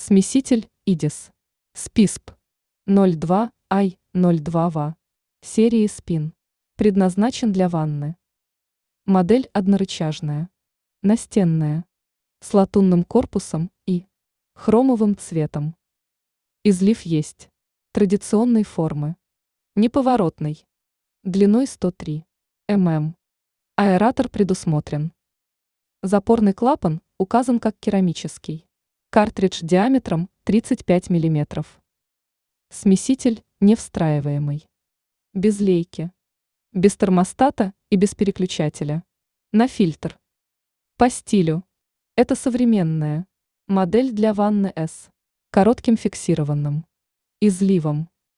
Смеситель ИДИС. СПИСП 02I02VA серии СПИН. Предназначен для ванны. Модель однорычажная, настенная, с латунным корпусом и хромовым цветом. Излив есть. Традиционной формы. Неповоротный. Длиной 103 мм. Аэратор предусмотрен. Запорный клапан указан как керамический. Картридж диаметром 35 мм. Смеситель невстраиваемый. Без лейки. Без термостата и без переключателя. На фильтр. По стилю. Это современная модель для ванны с коротким фиксированным изливом.